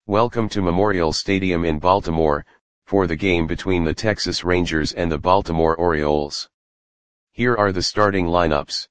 Welcome to Memorial Stadium in Baltimore, for the game between the Texas Rangers and the Baltimore Orioles. Here are the starting lineups.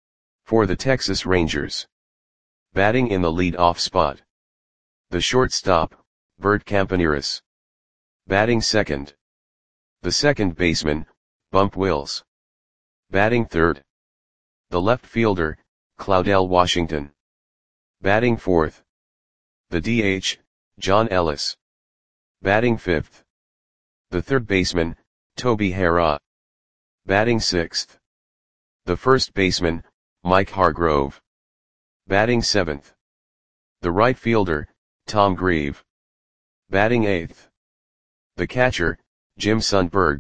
For the Texas Rangers. Batting in the lead-off spot. The shortstop, Bert Campaneris. Batting second. The second baseman, Bump Wills. Batting third. The left fielder, Claudell Washington. Batting fourth. The DH, John Ellis. Batting fifth. The third baseman, Toby Harrah. Batting sixth. The first baseman, Mike Hargrove. Batting seventh. The right fielder, Tom Grieve. Batting eighth. The catcher, Jim Sundberg.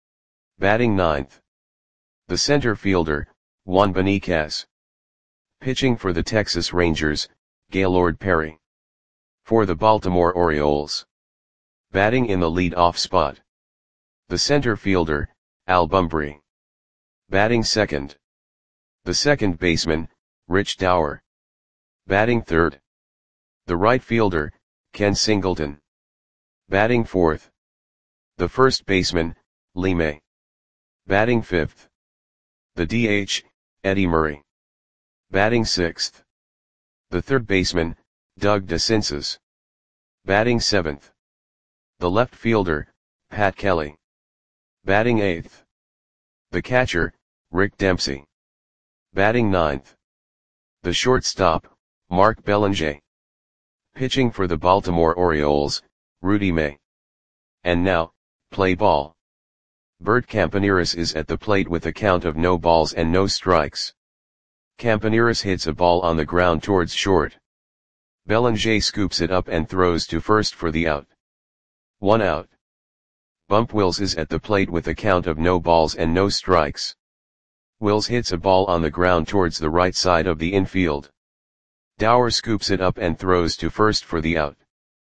Batting ninth. The center fielder, Juan Beniquez. Pitching for the Texas Rangers, Gaylord Perry. For the Baltimore Orioles. Batting in the lead-off spot. The center fielder, Al Bumbry. Batting second. The second baseman, Rich Dauer. Batting third. The right fielder, Ken Singleton. Batting fourth. The first baseman, Lee May. Batting fifth. The DH, Eddie Murray. Batting sixth. The third baseman, Doug DeCinces. Batting seventh. The left fielder, Pat Kelly. Batting eighth. The catcher, Rick Dempsey. Batting ninth. The shortstop, Mark Belanger. Pitching for the Baltimore Orioles, Rudy May. And now, play ball. Bert Campaneris is at the plate with a count of no balls and no strikes. Campaneris hits a ball on the ground towards short. Belanger scoops it up and throws to first for the out. 1 out. Bump Wills is at the plate with a count of no balls and no strikes. Wills hits a ball on the ground towards the right side of the infield. Dauer scoops it up and throws to first for the out.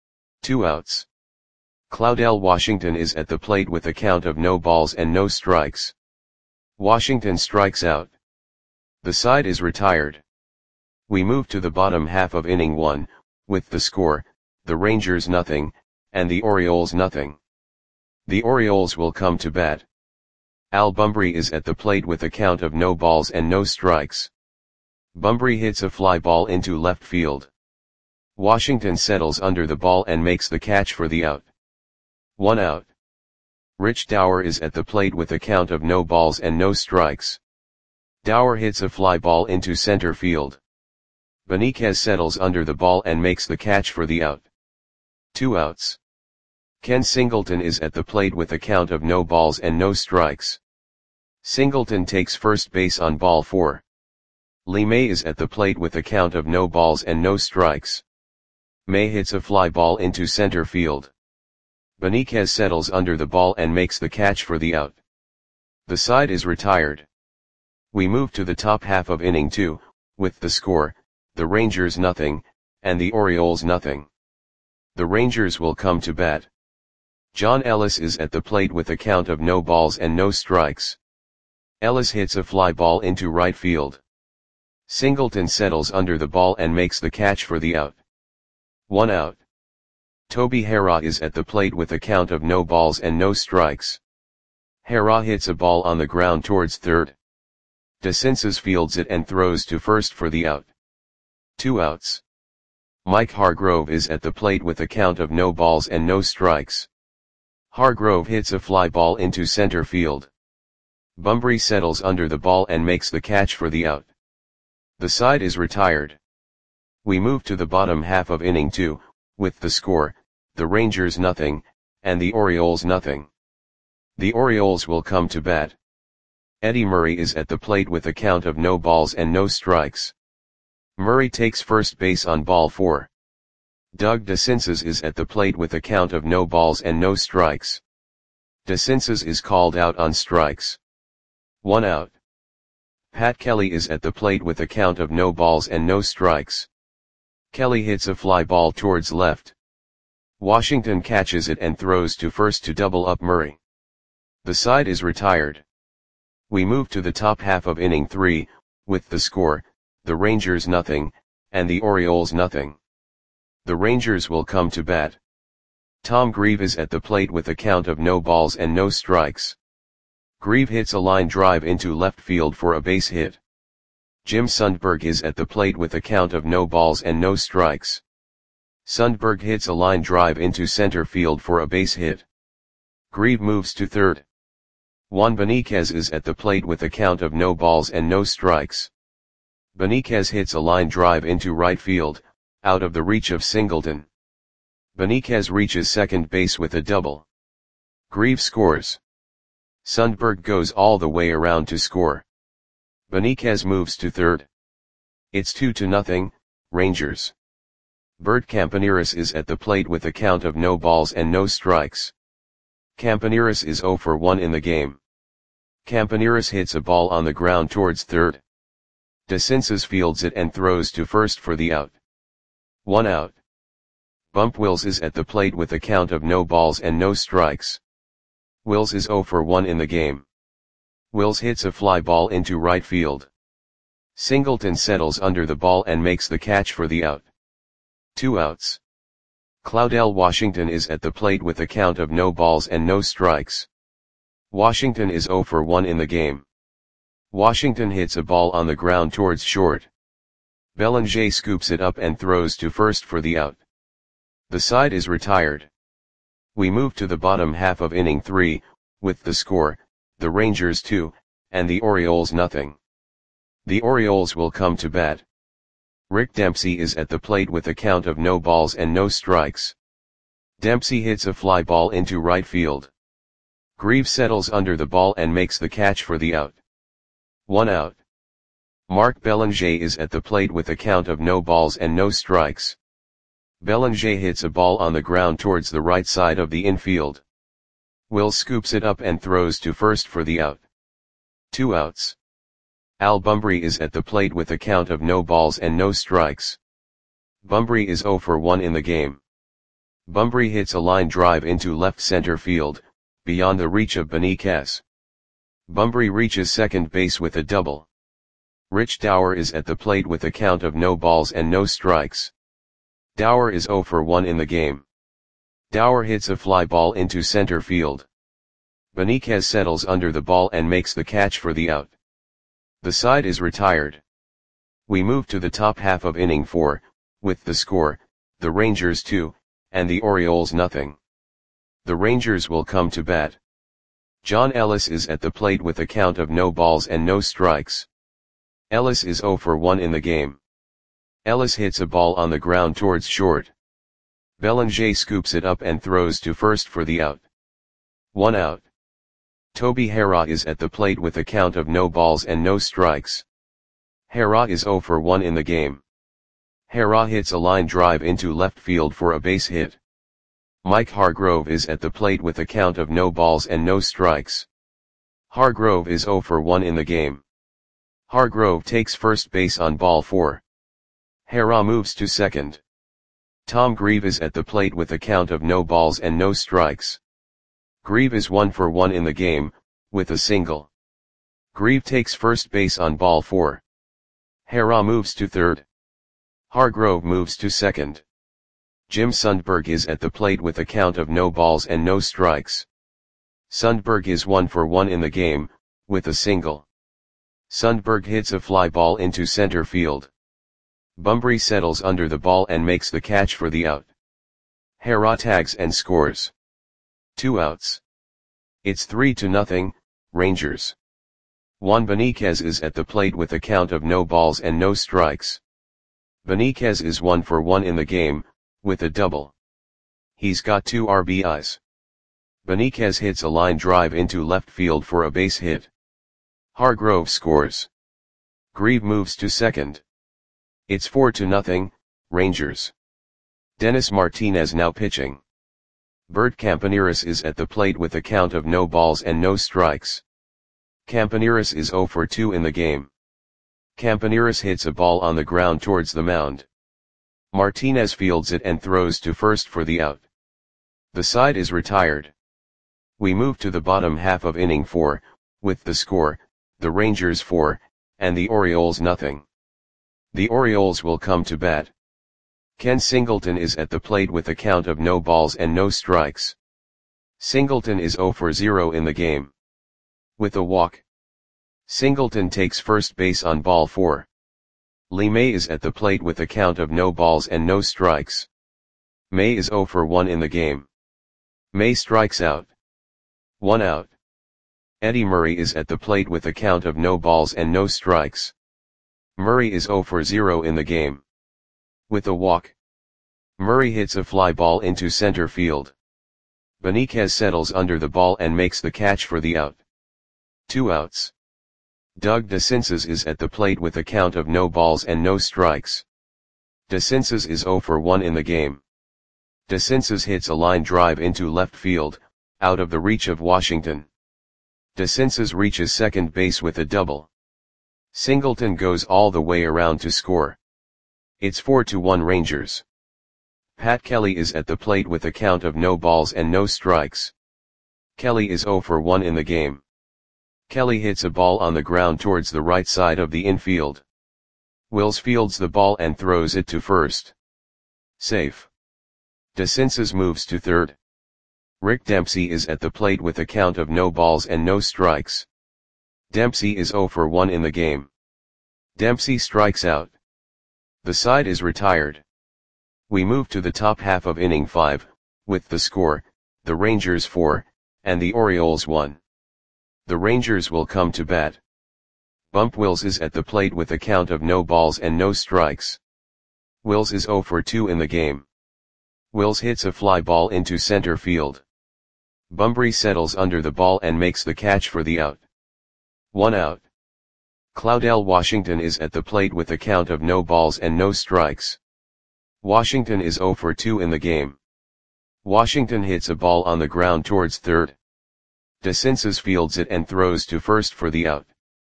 2 outs. Claudell Washington is at the plate with a count of no balls and no strikes. Washington strikes out. The side is retired. We move to the bottom half of inning 1, with the score, the Rangers nothing, and the Orioles nothing. The Orioles will come to bat. Al Bumbry is at the plate with a count of no balls and no strikes. Bumbry hits a fly ball into left field. Washington settles under the ball and makes the catch for the out. 1 out. Rich Dauer is at the plate with a count of no balls and no strikes. Dauer hits a fly ball into center field. Beniquez settles under the ball and makes the catch for the out. 2 outs. Ken Singleton is at the plate with a count of no balls and no strikes. Singleton takes first base on ball 4. Lee May is at the plate with a count of no balls and no strikes. May hits a fly ball into center field. Beniquez settles under the ball and makes the catch for the out. The side is retired. We move to the top half of inning 2, with the score, the Rangers nothing, and the Orioles nothing. The Rangers will come to bat. John Ellis is at the plate with a count of no balls and no strikes. Ellis hits a fly ball into right field. Singleton settles under the ball and makes the catch for the out. 1 out. Toby Harrah is at the plate with a count of no balls and no strikes. Harrah hits a ball on the ground towards third. DeCinces fields it and throws to first for the out. 2 outs. Mike Hargrove is at the plate with a count of no balls and no strikes. Hargrove hits a fly ball into center field. Bumbry settles under the ball and makes the catch for the out. The side is retired. We move to the bottom half of inning 2, with the score, the Rangers nothing, and the Orioles nothing. The Orioles will come to bat. Eddie Murray is at the plate with a count of no balls and no strikes. Murray takes first base on ball 4. Doug DeCinces is at the plate with a count of no balls and no strikes. DeCinces is called out on strikes. 1 out. Pat Kelly is at the plate with a count of no balls and no strikes. Kelly hits a fly ball towards left. Washington catches it and throws to first to double up Murray. The side is retired. We move to the top half of inning 3, with the score, the Rangers nothing, and the Orioles nothing. The Rangers will come to bat. Tom Grieve is at the plate with a count of no balls and no strikes. Grieve hits a line drive into left field for a base hit. Jim Sundberg is at the plate with a count of no balls and no strikes. Sundberg hits a line drive into center field for a base hit. Grieve moves to third. Juan Beniquez is at the plate with a count of no balls and no strikes. Beniquez hits a line drive into right field, out of the reach of Singleton. Beniquez reaches second base with a double. Grieve scores. Sundberg goes all the way around to score. Beniquez moves to third. It's 2-0, Rangers. Bert Campaneris is at the plate with a count of no balls and no strikes. Campaneris is 0 for 1 in the game. Campaneris hits a ball on the ground towards third. DeCinces fields it and throws to first for the out. 1 out. Bump Wills is at the plate with a count of no balls and no strikes. Wills is 0 for 1 in the game. Wills hits a fly ball into right field. Singleton settles under the ball and makes the catch for the out. 2 outs. Claudell Washington is at the plate with a count of no balls and no strikes. Washington is 0 for 1 in the game. Washington hits a ball on the ground towards short. Bellinger scoops it up and throws to first for the out. The side is retired. We move to the bottom half of inning 3, with the score, the Rangers 2, and the Orioles nothing. The Orioles will come to bat. Rick Dempsey is at the plate with a count of no balls and no strikes. Dempsey hits a fly ball into right field. Grieve settles under the ball and makes the catch for the out. 1 out. Mark Bellinger is at the plate with a count of no balls and no strikes. Bellinger hits a ball on the ground towards the right side of the infield. Will scoops it up and throws to first for the out. 2 outs. Al Bumbry is at the plate with a count of no balls and no strikes. Bumbry is 0 for 1 in the game. Bumbry hits a line drive into left center field, beyond the reach of Beniquez. Bumbry reaches second base with a double. Rich Dower is at the plate with a count of no balls and no strikes. Dower is 0 for 1 in the game. Dower hits a fly ball into center field. Beniquez settles under the ball and makes the catch for the out. The side is retired. We move to the top half of inning 4, with the score, the Rangers 2, and the Orioles nothing. The Rangers will come to bat. John Ellis is at the plate with a count of no balls and no strikes. Ellis is 0 for 1 in the game. Ellis hits a ball on the ground towards short. Bellinger scoops it up and throws to first for the out. 1 out. Toby Harrah is at the plate with a count of no balls and no strikes. Harrah is 0 for 1 in the game. Harrah hits a line drive into left field for a base hit. Mike Hargrove is at the plate with a count of no balls and no strikes. Hargrove is 0 for 1 in the game. Hargrove takes first base on ball 4. Harrah moves to second. Tom Grieve is at the plate with a count of no balls and no strikes. Grieve is 1 for 1 in the game, with a single. Grieve takes first base on ball 4. Harrah moves to third. Hargrove moves to second. Jim Sundberg is at the plate with a count of no balls and no strikes. Sundberg is 1 for 1 in the game, with a single. Sundberg hits a fly ball into center field. Bumbry settles under the ball and makes the catch for the out. Harrah tags and scores. 2 outs. It's 3-0, Rangers. Juan Beniquez is at the plate with a count of no balls and no strikes. Beniquez is 1 for 1 in the game, with a double. He's got 2 RBIs. Beniquez hits a line drive into left field for a base hit. Hargrove scores. Grieve moves to second. It's 4-0, Rangers. Dennis Martinez now pitching. Bert Campaneris is at the plate with a count of no balls and no strikes. Campaneris is 0 for 2 in the game. Campaneris hits a ball on the ground towards the mound. Martinez fields it and throws to first for the out. The side is retired. We move to the bottom half of inning 4, with the score, the Rangers 4, and the Orioles nothing. The Orioles will come to bat. Ken Singleton is at the plate with a count of no balls and no strikes. Singleton is 0 for 0 in the game. With a walk, Singleton takes first base on ball 4. Lee May is at the plate with a count of no balls and no strikes. May is 0 for 1 in the game. May strikes out. 1 out. Eddie Murray is at the plate with a count of no balls and no strikes. Murray is 0 for 0 in the game. With a walk, Murray hits a fly ball into center field. Benitez settles under the ball and makes the catch for the out. 2 outs. Doug DeCinces is at the plate with a count of no balls and no strikes. DeCinces is 0 for 1 in the game. DeCinces hits a line drive into left field, out of the reach of Washington. DeCinces reaches second base with a double. Singleton goes all the way around to score. It's 4-1 Rangers. Pat Kelly is at the plate with a count of no balls and no strikes. Kelly is 0 for 1 in the game. Kelly hits a ball on the ground towards the right side of the infield. Wills fields the ball and throws it to first. Safe. DeCinces moves to third. Rick Dempsey is at the plate with a count of no balls and no strikes. Dempsey is 0 for 1 in the game. Dempsey strikes out. The side is retired. We move to the top half of inning 5, with the score, the Rangers 4, and the Orioles 1. The Rangers will come to bat. Bump Wills is at the plate with a count of no balls and no strikes. Wills is 0 for 2 in the game. Wills hits a fly ball into center field. Bumbry settles under the ball and makes the catch for the out. 1 out. Claudell Washington is at the plate with a count of no balls and no strikes. Washington is 0 for 2 in the game. Washington hits a ball on the ground towards third. DeCinces fields it and throws to first for the out.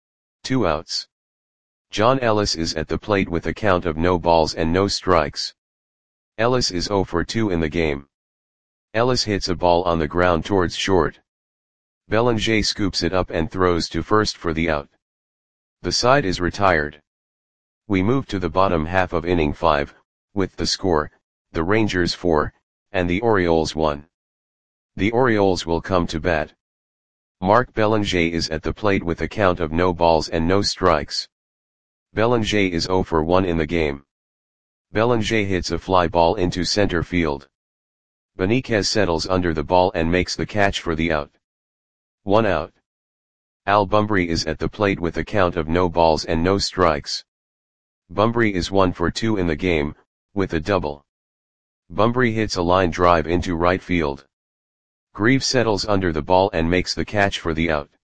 2 outs. John Ellis is at the plate with a count of no balls and no strikes. Ellis is 0 for 2 in the game. Ellis hits a ball on the ground towards short. Bellinger scoops it up and throws to first for the out. The side is retired. We move to the bottom half of inning 5, with the score, the Rangers 4, and the Orioles 1. The Orioles will come to bat. Mark Bellinger is at the plate with a count of no balls and no strikes. Bellinger is 0 for 1 in the game. Bellinger hits a fly ball into center field. Benitez settles under the ball and makes the catch for the out. 1 out. Al Bumbry is at the plate with a count of no balls and no strikes. Bumbry is 1 for 2 in the game, with a double. Bumbry hits a line drive into right field. Greaves settles under the ball and makes the catch for the out.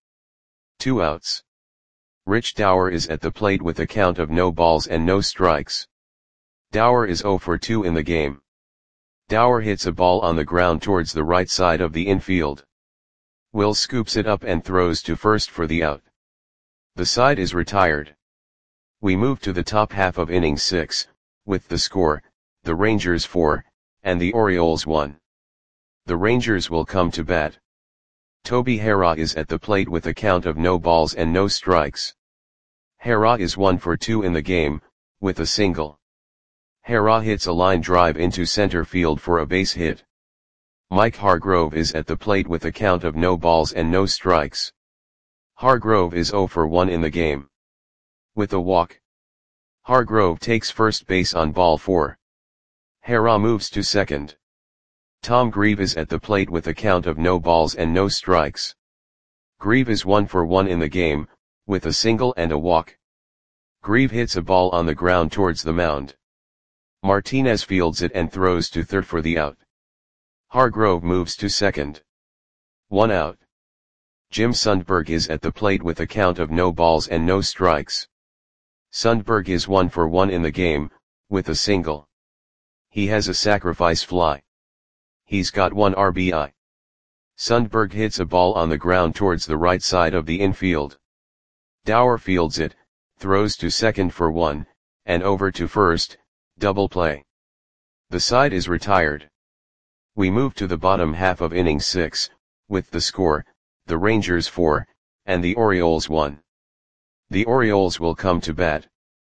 2 outs. Rich Dower is at the plate with a count of no balls and no strikes. Dower is 0 for 2 in the game. Dower hits a ball on the ground towards the right side of the infield. Will scoops it up and throws to first for the out. The side is retired. We move to the top half of inning 6, with the score, the Rangers 4, and the Orioles 1. The Rangers will come to bat. Toby Harrah is at the plate with a count of no balls and no strikes. Harrah is 1 for 2 in the game, with a single. Harrah hits a line drive into center field for a base hit. Mike Hargrove is at the plate with a count of no balls and no strikes. Hargrove is 0 for 1 in the game. With a walk, Hargrove takes first base on ball 4. Harrah moves to second. Tom Grieve is at the plate with a count of no balls and no strikes. Grieve is 1 for 1 in the game, with a single and a walk. Grieve hits a ball on the ground towards the mound. Martinez fields it and throws to third for the out. Hargrove moves to second. 1 out. Jim Sundberg is at the plate with a count of no balls and no strikes. Sundberg is 1 for 1 in the game, with a single. He has a sacrifice fly. He's got 1 RBI. Sundberg hits a ball on the ground towards the right side of the infield. Dower fields it, throws to second for 1, and over to first, double play. The side is retired. We move to the bottom half of inning 6, with the score, the Rangers 4, and the Orioles 1. The Orioles will come to bat.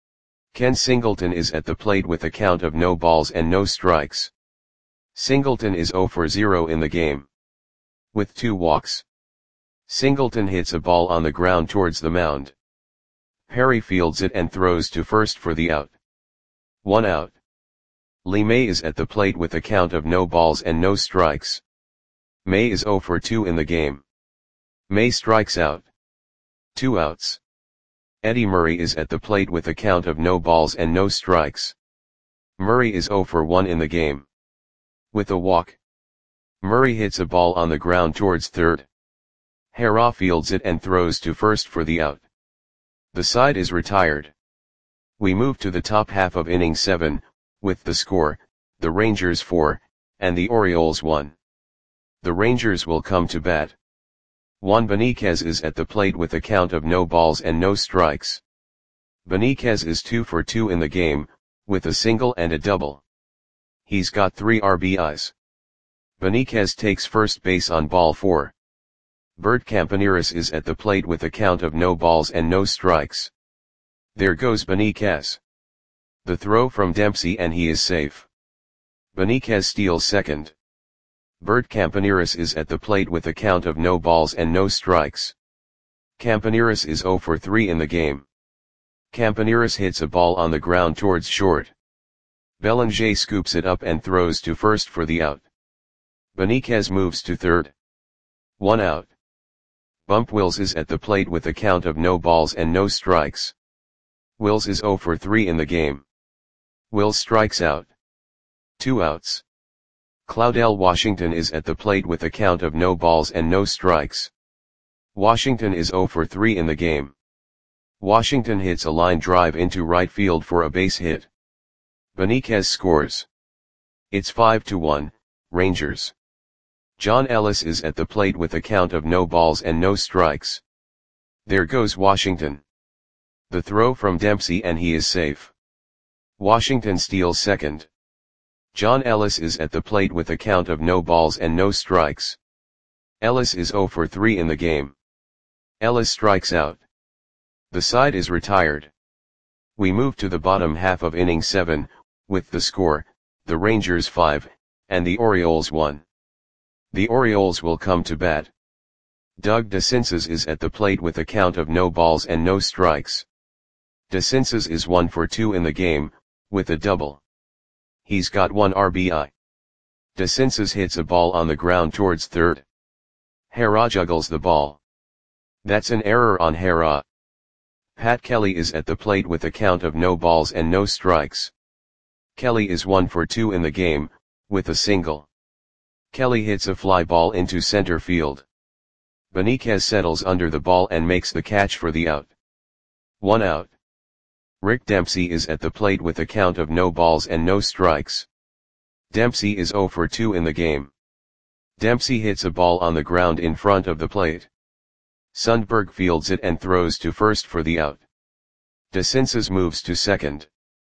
Ken Singleton is at the plate with a count of no balls and no strikes. Singleton is 0 for 0 in the game. With 2 walks. Singleton hits a ball on the ground towards the mound. Perry fields it and throws to first for the out. 1 out. Lee May is at the plate with a count of no balls and no strikes. May is 0 for 2 in the game. May strikes out. 2 outs. Eddie Murray is at the plate with a count of no balls and no strikes. Murray is 0 for 1 in the game. With a walk. Murray hits a ball on the ground towards third. Hara fields it and throws to first for the out. The side is retired. We move to the top half of inning 7, with the score, the Rangers 4, and the Orioles 1. The Rangers will come to bat. Juan Beniquez is at the plate with a count of no balls and no strikes. Beniquez is 2 for 2 in the game, with a single and a double. He's got 3 RBIs. Beniquez takes first base on ball 4. Bert Campaneris is at the plate with a count of no balls and no strikes. There goes Beniquez. The throw from Dempsey and he is safe. Beniquez steals second. Bert Campaneris is at the plate with a count of no balls and no strikes. Campaneris is 0 for 3 in the game. Campaneris hits a ball on the ground towards short. Belanger scoops it up and throws to first for the out. Beniquez moves to third. 1 out. Bump Wills is at the plate with a count of no balls and no strikes. Wills is 0 for 3 in the game. Wills strikes out. 2 outs. Claudel Washington is at the plate with a count of no balls and no strikes. Washington is 0 for 3 in the game. Washington hits a line drive into right field for a base hit. Beniquez scores. It's 5-1, Rangers. John Ellis is at the plate with a count of no balls and no strikes. There goes Washington. The throw from Dempsey and he is safe. Washington steals second. John Ellis is at the plate with a count of no balls and no strikes. Ellis is 0 for 3 in the game. Ellis strikes out. The side is retired. We move to the bottom half of inning 7, with the score, the Rangers 5, and the Orioles 1. The Orioles will come to bat. Doug DeCinces is at the plate with a count of no balls and no strikes. DeCinces is 1 for 2 in the game, with a double. He's got 1 RBI. DeCinces hits a ball on the ground towards third. Hara juggles the ball. That's an error on Hara. Pat Kelly is at the plate with a count of no balls and no strikes. Kelly is 1 for 2 in the game, with a single. Kelly hits a fly ball into center field. Beniquez settles under the ball and makes the catch for the out. 1 out. Rick Dempsey is at the plate with a count of no balls and no strikes. Dempsey is 0 for 2 in the game. Dempsey hits a ball on the ground in front of the plate. Sundberg fields it and throws to first for the out. DeCinces moves to second.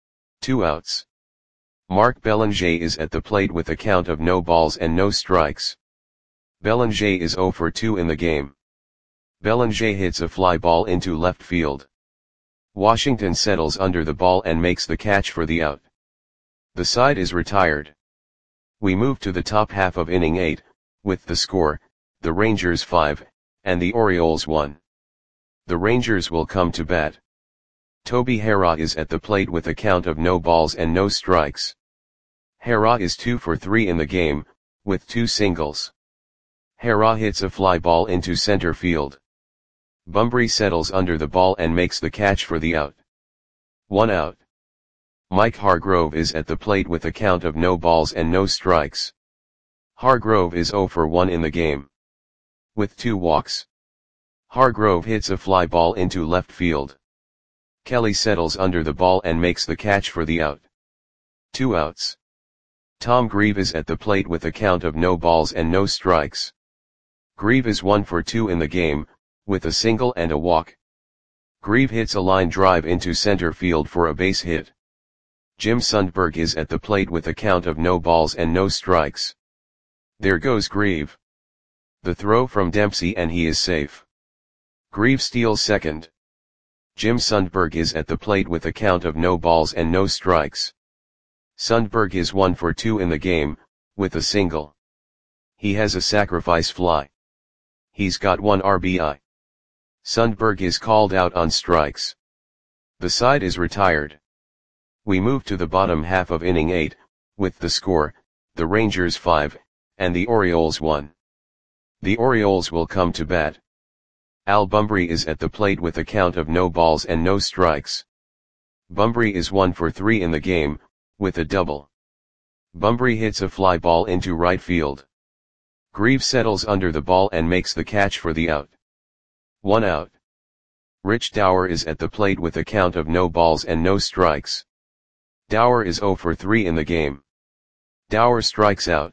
2 outs. Mark Belanger is at the plate with a count of no balls and no strikes. Belanger is 0 for 2 in the game. Belanger hits a fly ball into left field. Washington settles under the ball and makes the catch for the out. The side is retired. We move to the top half of inning 8, with the score, the Rangers 5, and the Orioles 1. The Rangers will come to bat. Toby Hara is at the plate with a count of no balls and no strikes. Hara is 2 for 3 in the game, with 2 singles. Hara hits a fly ball into center field. Bumbry settles under the ball and makes the catch for the out. 1 out. Mike Hargrove is at the plate with a count of no balls and no strikes. Hargrove is 0 for 1 in the game. With 2 walks. Hargrove hits a fly ball into left field. Kelly settles under the ball and makes the catch for the out. 2 outs. Tom Grieve is at the plate with a count of no balls and no strikes. Grieve is 1 for 2 in the game, with a single and a walk. Grieve hits a line drive into center field for a base hit. Jim Sundberg is at the plate with a count of no balls and no strikes. There goes Grieve. The throw from Dempsey and he is safe. Grieve steals second. Jim Sundberg is at the plate with a count of no balls and no strikes. Sundberg is 1 for 2 in the game, with a single. He has a sacrifice fly. He's got 1 RBI. Sundberg is called out on strikes. The side is retired. We move to the bottom half of inning 8, with the score, the Rangers 5, and the Orioles 1. The Orioles will come to bat. Al Bumbry is at the plate with a count of no balls and no strikes. Bumbry is 1 for 3 in the game, with a double. Bumbry hits a fly ball into right field. Greaves settles under the ball and makes the catch for the out. 1 out. Rich Dower is at the plate with a count of no balls and no strikes. Dower is 0 for 3 in the game. Dower strikes out.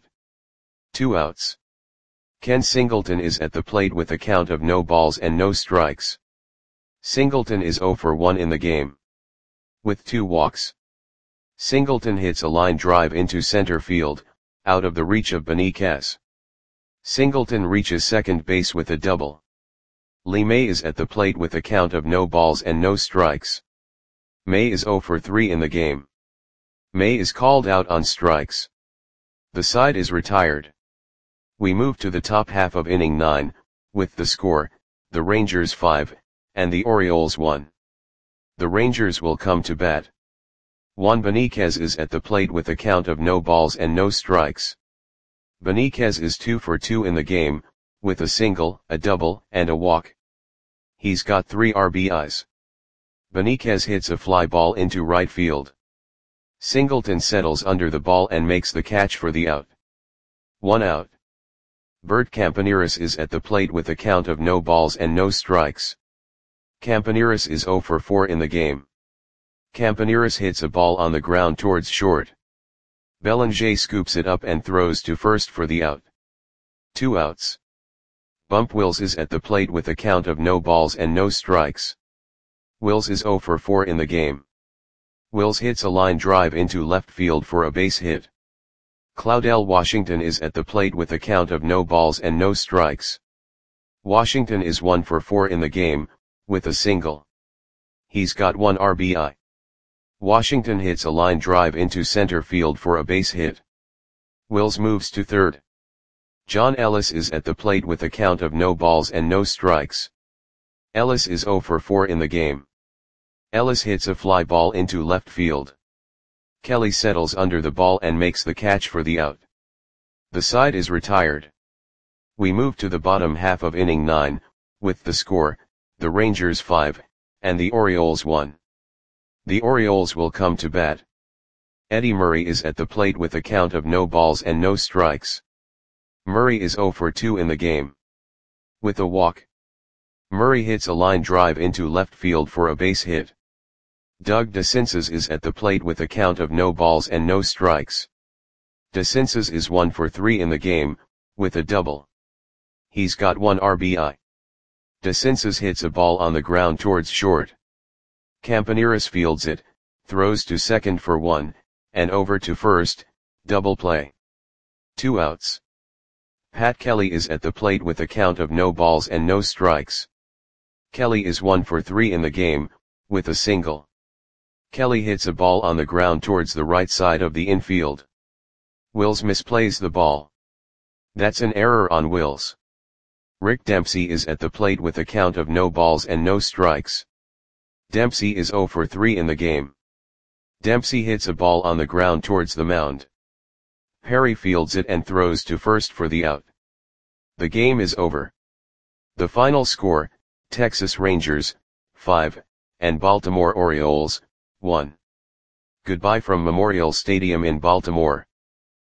2 outs. Ken Singleton is at the plate with a count of no balls and no strikes. Singleton is 0 for 1 in the game. With 2 walks. Singleton hits a line drive into center field, out of the reach of Benitez. Singleton reaches second base with a double. Lee May is at the plate with a count of no balls and no strikes. May is 0 for 3 in the game. May is called out on strikes. The side is retired. We move to the top half of inning 9, with the score, the Rangers 5, and the Orioles 1. The Rangers will come to bat. Juan Benitez is at the plate with a count of no balls and no strikes. Benitez is 2 for 2 in the game, with a single, a double, and a walk. He's got 3 RBIs. Benitez hits a fly ball into right field. Singleton settles under the ball and makes the catch for the out. 1 out. Bert Campaneris is at the plate with a count of no balls and no strikes. Campaneris is 0 for 4 in the game. Campaneris hits a ball on the ground towards short. Bellinger scoops it up and throws to first for the out. 2 outs. Bump Wills is at the plate with a count of no balls and no strikes. Wills is 0 for 4 in the game. Wills hits a line drive into left field for a base hit. Claudell Washington is at the plate with a count of no balls and no strikes. Washington is 1 for 4 in the game, with a single. He's got 1 RBI. Washington hits a line drive into center field for a base hit. Wills moves to third. John Ellis is at the plate with a count of no balls and no strikes. Ellis is 0 for 4 in the game. Ellis hits a fly ball into left field. Kelly settles under the ball and makes the catch for the out. The side is retired. We move to the bottom half of inning 9, with the score, the Rangers 5, and the Orioles 1. The Orioles will come to bat. Eddie Murray is at the plate with a count of no balls and no strikes. Murray is 0 for 2 in the game. With a walk. Murray hits a line drive into left field for a base hit. Doug DeCinces is at the plate with a count of no balls and no strikes. DeCinces is 1 for 3 in the game, with a double. He's got 1 RBI. DeCinces hits a ball on the ground towards short. Campaneris fields it, throws to second for 1, and over to first, double play. 2 outs. Pat Kelly is at the plate with a count of no balls and no strikes. Kelly is 1 for 3 in the game, with a single. Kelly hits a ball on the ground towards the right side of the infield. Wills misplays the ball. That's an error on Wills. Rick Dempsey is at the plate with a count of no balls and no strikes. Dempsey is 0 for 3 in the game. Dempsey hits a ball on the ground towards the mound. Perry fields it and throws to first for the out. The game is over. The final score, Texas Rangers, 5, and Baltimore Orioles, 1. Goodbye from Memorial Stadium in Baltimore.